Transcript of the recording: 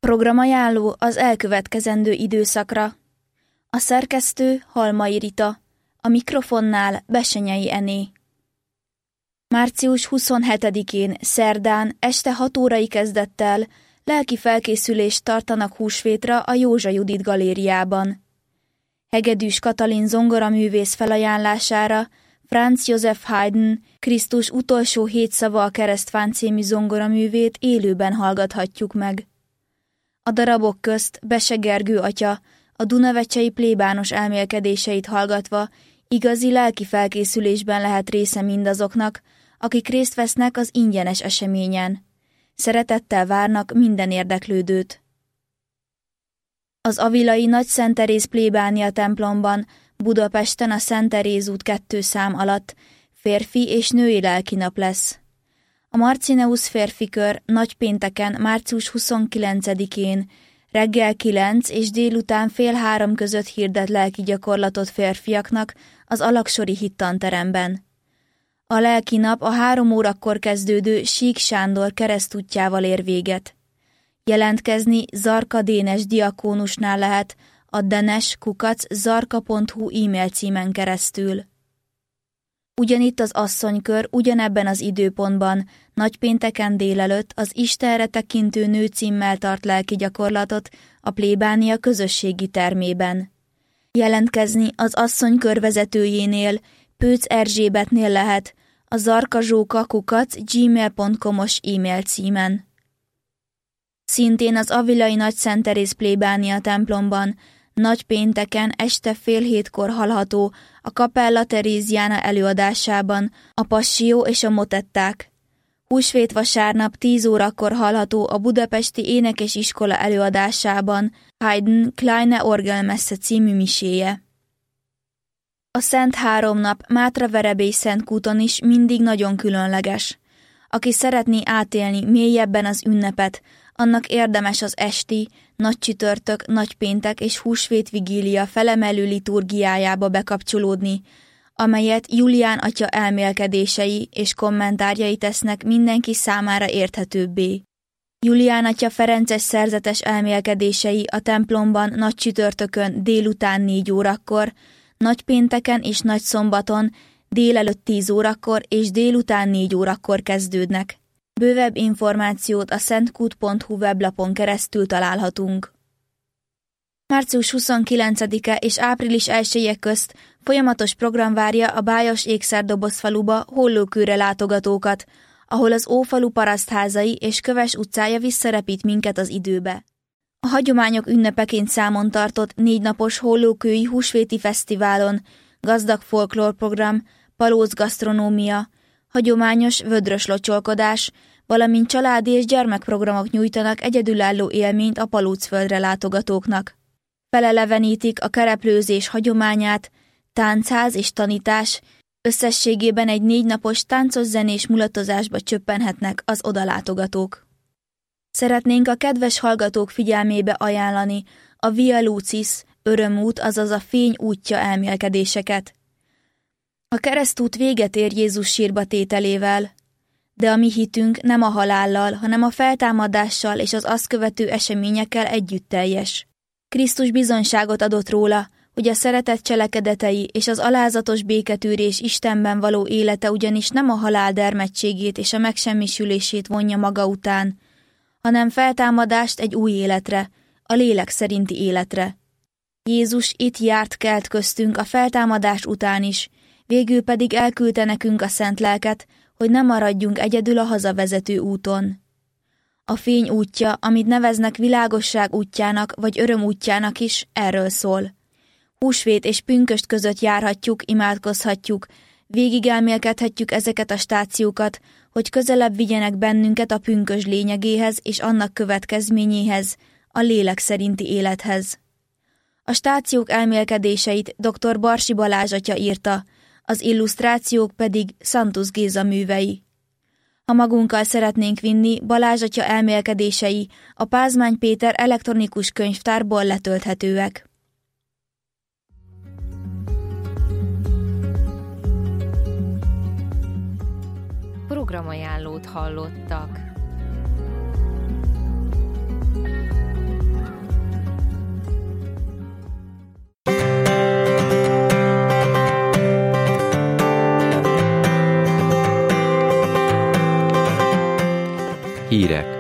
Programajánló az elkövetkezendő időszakra. A szerkesztő Halmai Rita, a mikrofonnál Bessenyei Ené. Március 27-én szerdán este 6 órai kezdettel lelki felkészülést tartanak húsvétra a Józsa Judit galériában. Hegedűs Katalin zongoraművész felajánlására Franz Joseph Haydn Krisztus utolsó 7 szava a keresztfán című zongoraművét élőben hallgathatjuk meg. A darabok közt Bese Gergő atya a dunavecsei plébános elmélkedéseit hallgatva igazi lelki felkészülésben lehet része mindazoknak, akik részt vesznek az ingyenes eseményen. Szeretettel várnak minden érdeklődőt. Az avilai Nagy Szent Teréz plébánia templomban Budapesten a Szent Teréz út 2 szám alatt férfi és női lelkinap lesz. A Marcineusz férfikör nagypénteken, március 29-én reggel 9 és délután fél 3 között hirdet lelki gyakorlatot férfiaknak az Alaksori hittanteremben. A lelkinap a 3 órakor kezdődő Sík Sándor keresztútjával ér véget. Jelentkezni Zarka Dénes diakónusnál lehet a denes@zarka.hu e-mail címen keresztül. Ugyanitt az asszonykör ugyanebben az időpontban, nagypénteken délelőtt az Istenre tekintő nő címmel tart lelki gyakorlatot a plébánia közösségi termében. Jelentkezni az asszonykör vezetőjénél, Pőc Erzsébetnél lehet a zarkazsóka@gmail.com-os e-mail címen. Szintén az avilai Nagy Szent Teréz plébánia templomban nagypénteken este fél 7-kor hallható a Capella Teréziana előadásában a Passió és a motetták. Húsvét vasárnap 10 órakor hallható a Budapesti Énekesiskola előadásában Haydn Kleine Orgelmesse című miséje. A Szent Háromnap Mátraverebély Szentkúton is mindig nagyon különleges. Aki szeretné átélni mélyebben az ünnepet, annak érdemes az esti, nagycsütörtök, nagypéntek és húsvét vigília felemelő liturgiájába bekapcsolódni, amelyet Julián atya elmélkedései és kommentárjai tesznek mindenki számára érthetőbbé. Julián atya ferences szerzetes elmélkedései a templomban nagycsütörtökön délután 4 órakor, nagypénteken és nagyszombaton délelőtt 10 órakor és délután 4 órakor kezdődnek. Bővebb információt a szentkút.hu weblapon keresztül találhatunk. Március 29-e és április 1-je közt folyamatos program várja a Bájos Ékszerdobozfaluba Hollókőre látogatókat, ahol az Ófalu parasztházai és Köves utcája visszarepít minket az időbe. A hagyományok ünnepeként számon tartott 4 napos hollókői húsvéti fesztiválon gazdag folklórprogram, palóc gasztronómia, hagyományos vödrös locsolkodás, valamint családi és gyermekprogramok nyújtanak egyedülálló élményt a Palócföldre látogatóknak. Felelevenítik a kereplőzés hagyományát, táncház és tanítás, összességében egy 4 napos táncos-zenés mulatozásba csöppenhetnek az odalátogatók. Szeretnénk a kedves hallgatók figyelmébe ajánlani a Via Lucis, örömút, azaz a fény útja elmélkedéseket. A keresztút véget ér Jézus sírba tételével, de a mi hitünk nem a halállal, hanem a feltámadással és az azt követő eseményekkel együtt teljes. Krisztus bizonyságot adott róla, hogy a szeretet cselekedetei és az alázatos béketűrés Istenben való élete ugyanis nem a halál dermedtségét és a megsemmisülését vonja maga után, hanem feltámadást egy új életre, a lélek szerinti életre. Jézus itt járt kelt köztünk a feltámadás után is, végül pedig elküldte nekünk a szent lelket, hogy ne maradjunk egyedül a hazavezető úton. A fény útja, amit neveznek világosság útjának vagy öröm útjának is, erről szól. Húsvét és pünkösd között járhatjuk, imádkozhatjuk, végigelmélkedhetjük ezeket a stációkat, hogy közelebb vigyenek bennünket a pünkösd lényegéhez és annak következményéhez, a lélek szerinti élethez. A stációk elmélkedéseit dr. Barsi Balázs atya írta, az illusztrációk pedig Szantusz Géza művei. Ha magunkkal szeretnénk vinni, Balázs atya elmélkedései a Pázmány Péter elektronikus könyvtárból letölthetőek. Programajánlót hallottak. Hírek.